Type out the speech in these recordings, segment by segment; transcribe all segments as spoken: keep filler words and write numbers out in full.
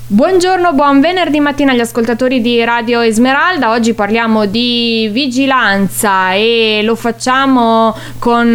Buongiorno, buon venerdì mattina agli ascoltatori di Radio Esmeralda. Oggi parliamo di vigilanza e lo facciamo con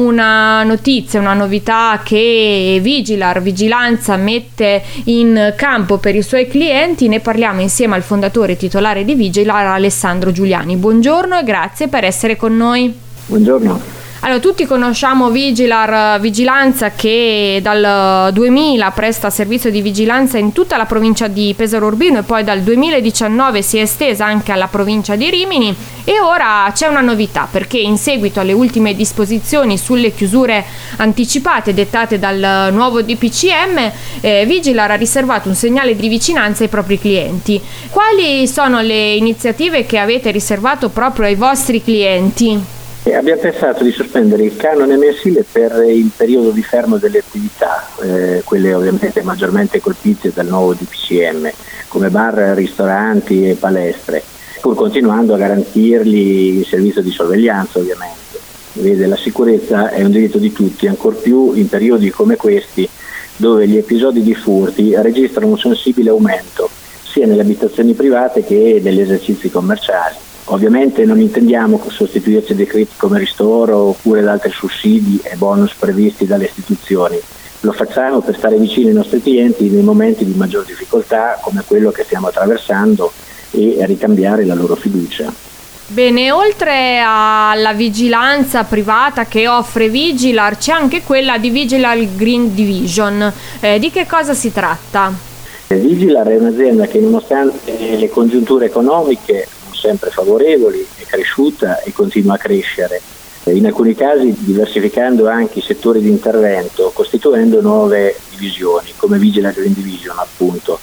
una notizia, una novità che Vigilar Vigilanza mette in campo per i suoi clienti. Ne parliamo insieme al fondatore titolare di Vigilar, Alessandro Giuliani. Buongiorno e grazie per essere con noi. Buongiorno. Allora, tutti conosciamo Vigilar Vigilanza che dal duemila presta servizio di vigilanza in tutta la provincia di Pesaro Urbino e poi dal duemiladiciannove si è estesa anche alla provincia di Rimini, e ora c'è una novità, perché in seguito alle ultime disposizioni sulle chiusure anticipate dettate dal nuovo D P C M, eh, Vigilar ha riservato un segnale di vicinanza ai propri clienti. Quali sono le iniziative che avete riservato proprio ai vostri clienti? Abbiamo pensato di sospendere il canone mensile per il periodo di fermo delle attività, eh, quelle ovviamente maggiormente colpite dal nuovo D P C M, come bar, ristoranti e palestre, pur continuando a garantirgli il servizio di sorveglianza ovviamente. Vede, la sicurezza è un diritto di tutti, ancor più in periodi come questi, dove gli episodi di furti registrano un sensibile aumento, sia nelle abitazioni private che negli esercizi commerciali. Ovviamente non intendiamo sostituirci a decreti come ristoro oppure ad altri sussidi e bonus previsti dalle istituzioni. Lo facciamo per stare vicini ai nostri clienti nei momenti di maggior difficoltà come quello che stiamo attraversando e ricambiare la loro fiducia. Bene, oltre alla vigilanza privata che offre Vigilar, c'è anche quella di Vigilar Green Division. Eh, di che cosa si tratta? Vigilar è un'azienda che, nonostante le congiunture economiche sempre favorevoli, è cresciuta e continua a crescere, in alcuni casi diversificando anche i settori di intervento, costituendo nuove divisioni come Vigilar Green Division, appunto,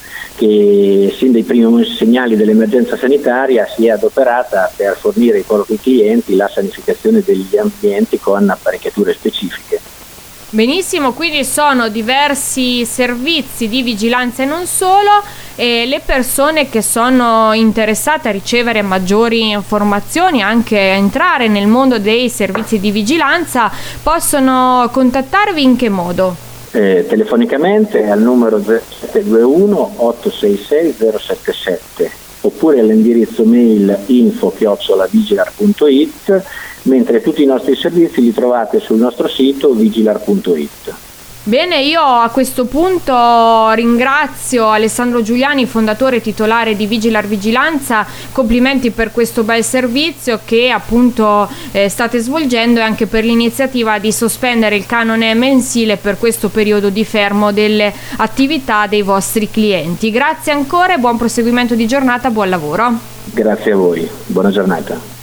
che sin dai primi segnali dell'emergenza sanitaria si è adoperata per fornire ai propri clienti la sanificazione degli ambienti con apparecchiature specifiche. Benissimo, quindi sono diversi servizi di vigilanza e non solo, e le persone che sono interessate a ricevere maggiori informazioni, anche a entrare nel mondo dei servizi di vigilanza, possono contattarvi in che modo? Eh, telefonicamente al numero zero sette due uno otto sei sei zero sette sette oppure all'indirizzo mail info chiocciola vigilar punto it, mentre tutti i nostri servizi li trovate sul nostro sito vigilar punto it. Bene, io a questo punto ringrazio Alessandro Giuliani, fondatore titolare di Vigilar Vigilanza. Complimenti per questo bel servizio che appunto eh, state svolgendo, e anche per l'iniziativa di sospendere il canone mensile per questo periodo di fermo delle attività dei vostri clienti. Grazie ancora e buon proseguimento di giornata, buon lavoro. Grazie a voi, buona giornata.